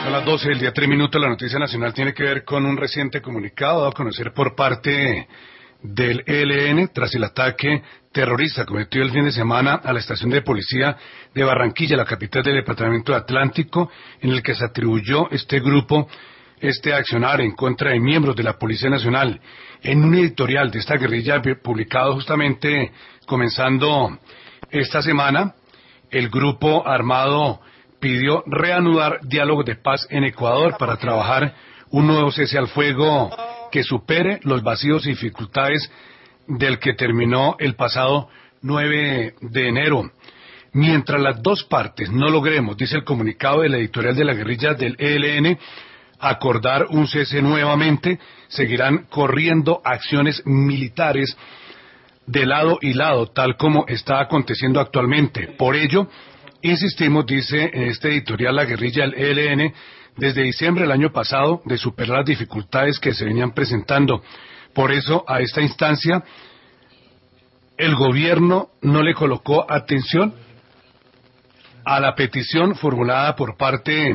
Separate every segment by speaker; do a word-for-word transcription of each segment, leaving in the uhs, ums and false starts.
Speaker 1: Son las doce del día, tres minutos. La noticia nacional tiene que ver con un reciente comunicado dado a conocer por parte del E L N tras el ataque terrorista cometido el fin de semana a la estación de policía de Barranquilla, la capital del departamento de Atlántico, en el que se atribuyó este grupo este accionar en contra de miembros de la Policía Nacional. En un editorial de esta guerrilla publicado justamente comenzando esta semana, el grupo armado pidió reanudar diálogos de paz en Ecuador para trabajar un nuevo cese al fuego que supere los vacíos y dificultades del que terminó el pasado nueve de enero. Mientras las dos partes no logremos, dice el comunicado de la editorial de la guerrilla del E L N, acordar un cese nuevamente, seguirán corriendo acciones militares de lado y lado, tal como está aconteciendo actualmente. Por ello, insistimos, dice en este editorial la guerrilla del E L N, desde diciembre del año pasado, de superar las dificultades que se venían presentando. Por eso, a esta instancia, el gobierno no le colocó atención a la petición formulada por parte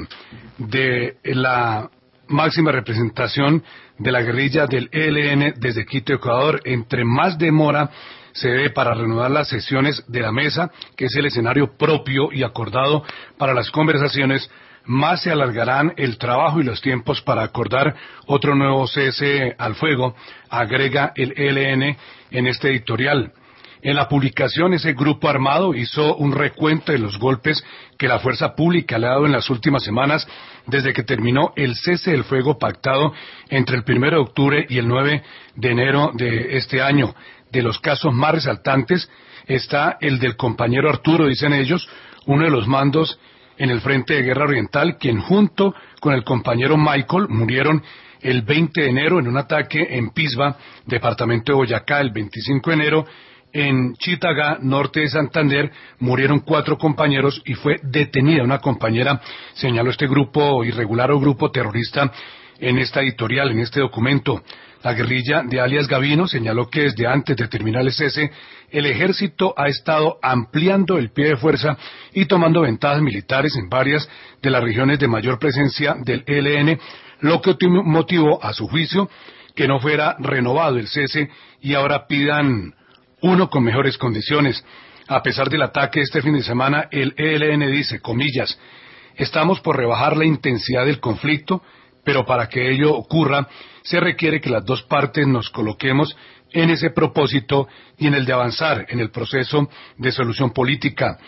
Speaker 1: de la máxima representación de la guerrilla del E L N desde Quito, Ecuador. Entre más demora se dé para reanudar las sesiones de la mesa, que es el escenario propio y acordado para las conversaciones, más se alargarán el trabajo y los tiempos para acordar otro nuevo cese al fuego, agrega el E L N en este editorial. En la publicación, ese grupo armado hizo un recuento de los golpes que la fuerza pública le ha dado en las últimas semanas desde que terminó el cese del fuego pactado entre el primero de octubre y el nueve de enero de este año. De los casos más resaltantes está el del compañero Arturo, dicen ellos, uno de los mandos en el Frente de Guerra Oriental, quien junto con el compañero Michael murieron el veinte de enero en un ataque en Pisba, departamento de Boyacá. El veinticinco de enero en Chitagá, norte de Santander, murieron cuatro compañeros y fue detenida una compañera, señaló este grupo irregular o grupo terrorista en esta editorial, en este documento. La guerrilla de alias Gavino señaló que desde antes de terminar el cese, el ejército ha estado ampliando el pie de fuerza y tomando ventajas militares en varias de las regiones de mayor presencia del E L N, lo que motivó, a su juicio, que no fuera renovado el cese y ahora pidan uno con mejores condiciones. A pesar del ataque este fin de semana, el E L N dice, comillas, estamos por rebajar la intensidad del conflicto, pero para que ello ocurra, se requiere que las dos partes nos coloquemos en ese propósito y en el de avanzar en el proceso de solución política.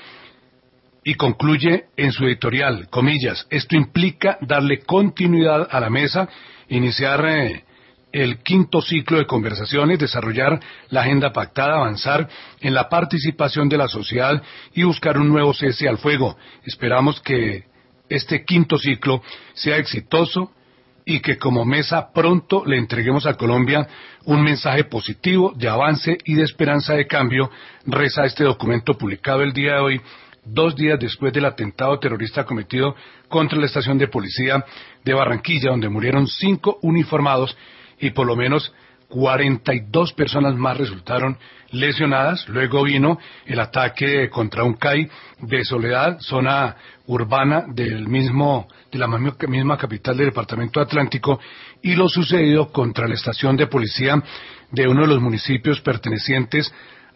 Speaker 1: Y concluye en su editorial, comillas, esto implica darle continuidad a la mesa, iniciar eh, el quinto ciclo de conversaciones, desarrollar la agenda pactada, avanzar en la participación de la sociedad y buscar un nuevo cese al fuego. Esperamos que este quinto ciclo sea exitoso y que como mesa pronto le entreguemos a Colombia un mensaje positivo de avance y de esperanza de cambio, reza este documento publicado el día de hoy, dos días después del atentado terrorista cometido contra la estación de policía de Barranquilla, donde murieron cinco uniformados y por lo menos cuarenta y dos personas más resultaron lesionadas. Luego vino el ataque contra un C A I de Soledad, zona urbana del mismo, de la misma capital del departamento Atlántico, y lo sucedido contra la estación de policía de uno de los municipios pertenecientes